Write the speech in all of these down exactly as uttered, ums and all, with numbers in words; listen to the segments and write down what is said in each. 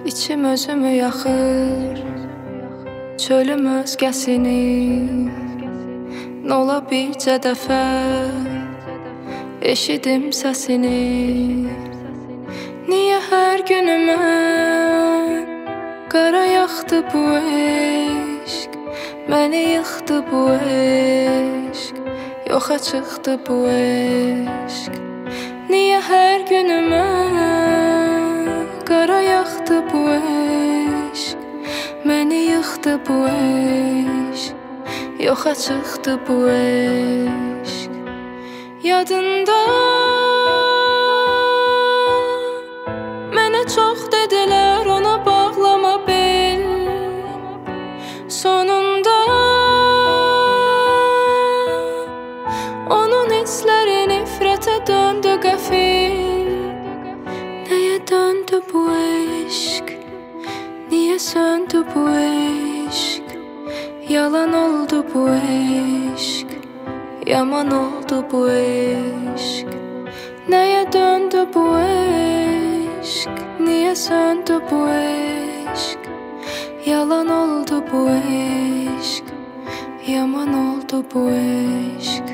İçim özümü yaxır, çölüm özgəsini. Nola bircə dəfə eşidim səsini. Niyə hər günümə qara yaxdı bu eşq, məni yıxdı bu eşq, yoxa çıxdı bu eşq. Niyə hər günümə qara yaxdı bu eşq, məni yıxdı bu eşq, yoxa çıxdı bu eşq. Yadında mənə çox dedilər, ona bağlama bel. Sonunda onun hissləri nifrətə döndü qəfil. Nəyə döndü bu eşq, niyə söndü bu eşq? Yalan oldu bu eşq, yaman oldu bu eşq. Nəyə döndü bu eşq, niyə söndü bu eşq? Yalan oldu bu eşq, yaman oldu bu eşq.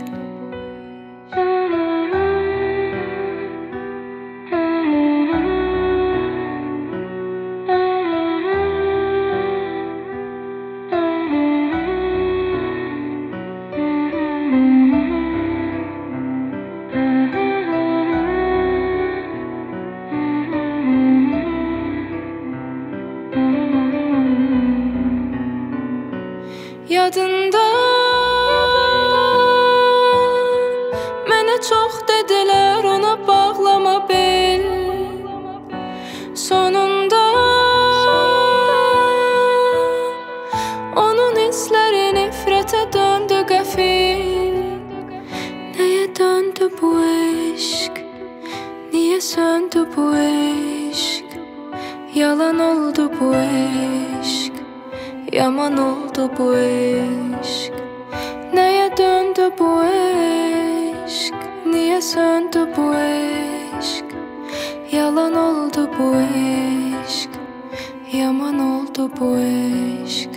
Yadında mənə çox dedilər, ona bağlama bel. Sonunda onun hissləri nifrətə döndü qəfil. Nəyə döndü bu eşq, niyə söndü bu eşq? Yalan oldu bu eşq, yaman oldu bu eşq. Nəyə döndü bu eşq, niyə söndü bu eşq? Yalan oldu bu eşq, yaman oldu bu eşq.